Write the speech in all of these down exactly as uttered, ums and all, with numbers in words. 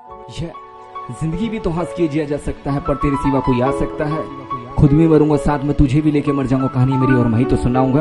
ये जिंदगी भी तो हंस के जिया जा सकता है, पर तेरे सिवा कोई आ सकता है? खुद भी मरूंगा, साथ में तुझे भी लेके मर जाऊंगा। कहानी मेरी और मैं ही तो सुनाऊंगा।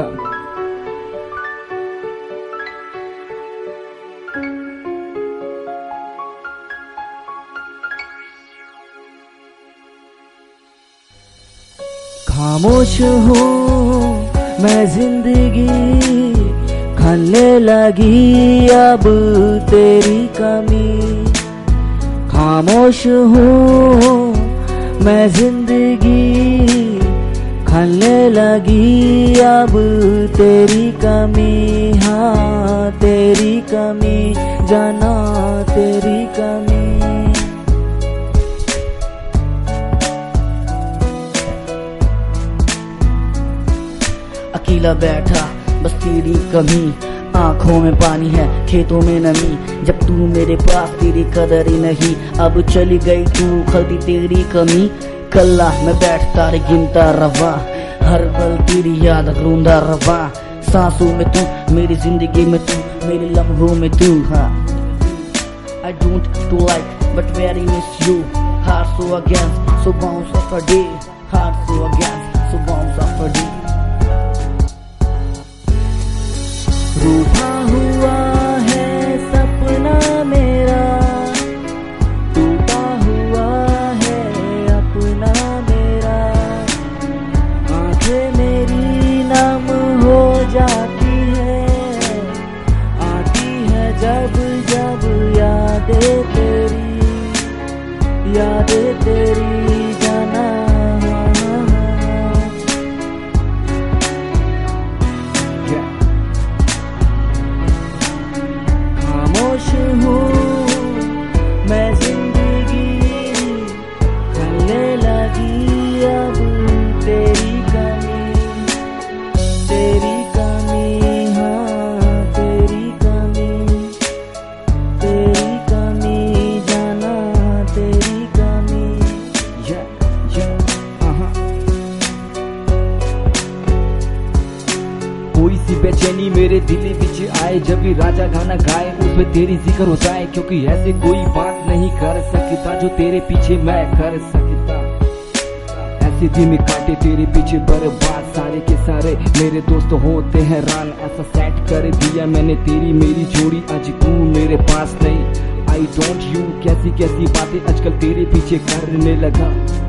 खामोश हूँ मैं, जिंदगी खलने लगी अब तेरी कमी। खामोश हूँ मैं, जिंदगी खलने लगी अब तेरी कमी। हाँ तेरी कमी, जाना तेरी कमी। अकेला बैठा बस तेरी कमी, आंखों में पानी है खेतों में नमी। जब तू मेरे पास तेरी कदर ही नहीं, अब चली गई तू खलती तेरी कमी। कल्ला मैं बैठता रे गिनता रवा, हर पल तेरी याद रोंदा रवा। सांसों में तू, मेरी जिंदगी में तू, मेरे लम्हों में तू। हाँ I don't to like but very miss you. Heart so against, so bounce of a day. Heart so against, so bounce of a day. रूठा हुआ है सपना मेरा, टूटा हुआ है अपना मेरा। आंखें मेरी नम हो जाती है, आती है जब जब यादें तेरी, यादें तेरी जाना। खामोश हूँ मैं, जिंदगी खलने लगी अब तेरी कमी, तेरी कमी। हाँ तेरी कमी, तेरी कमी, जाना तेरी कमी। yeah, yeah, uh-huh. कोई सी बेचैनी मेरे दिल विच आए, जब भी राजा गाना गाए उसमें तेरी जिक्र हो जाए। क्योंकि ऐसे कोई बात नहीं कर सकता जो तेरे पीछे मैं कर सकता। ऐसे दिन काटे तेरे पीछे बर्बाद, सारे के सारे मेरे दोस्त होते हैं रान। ऐसा सेट कर दिया मैंने तेरी मेरी जोड़ी, आज तू मेरे पास नहीं। आई डोंट यू कैसी कैसी बातें आजकल तेरे पीछे करने लगा।